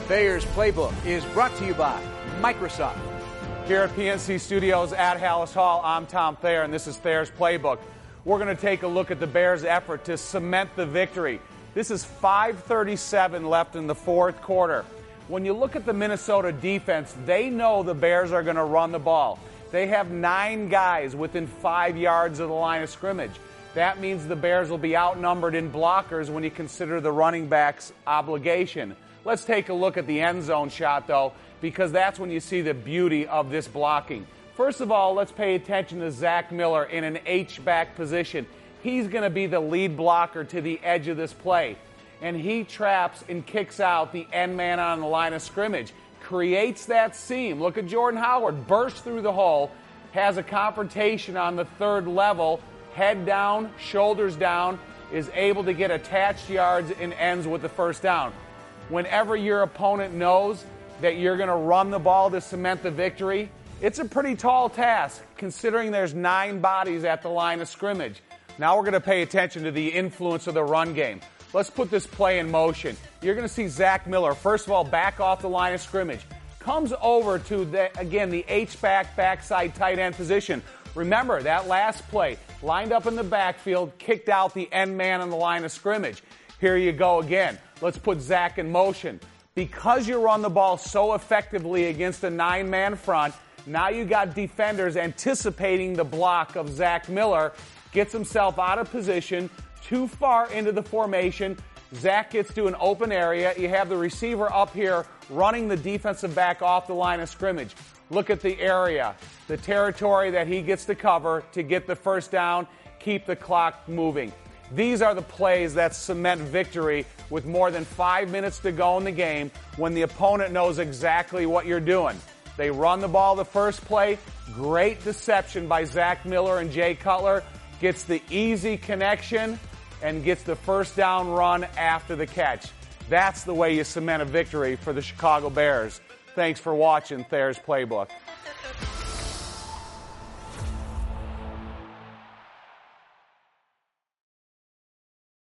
Thayer's Playbook is brought to you by Microsoft. Here at PNC Studios at Halas Hall, I'm Tom Thayer, and this is Thayer's Playbook. We're going to take a look at the Bears' effort to cement the victory. This is 5:37 left in the fourth quarter. When you look at the Minnesota defense, they know the Bears are going to run the ball. They have 9 guys within 5 yards of the line of scrimmage. That means the Bears will be outnumbered in blockers when you consider the running back's obligation. Let's take a look at the end zone shot, though, because that's when you see the beauty of this blocking. First of all, let's pay attention to Zach Miller in an H-back position. He's going to be the lead blocker to the edge of this play. And he traps and kicks out the end man on the line of scrimmage, creates that seam. Look at Jordan Howard, burst through the hole, has a confrontation on the third level, head down, shoulders down, is able to get attached yards and ends with the first down. Whenever your opponent knows that you're going to run the ball to cement the victory, it's a pretty tall task, considering there's 9 bodies at the line of scrimmage. Now we're going to pay attention to the influence of the run game. Let's put this play in motion. You're going to see Zach Miller, first of all, back off the line of scrimmage. Comes over to, the H-back, backside tight end position. Remember, that last play, lined up in the backfield, kicked out the end man on the line of scrimmage. Here you go again. Let's put Zach in motion. Because you run the ball so effectively against a 9-man front, now you got defenders anticipating the block of Zach Miller, gets himself out of position, too far into the formation. Zach gets to an open area. You have the receiver up here running the defensive back off the line of scrimmage. Look at the area, the territory that he gets to cover to get the first down, keep the clock moving. These are the plays that cement victory with more than 5 minutes to go in the game when the opponent knows exactly what you're doing. They run the ball the first play. Great deception by Zach Miller and Jay Cutler. Gets the easy connection and gets the first down run after the catch. That's the way you cement a victory for the Chicago Bears. Thanks for watching Thayer's Playbook.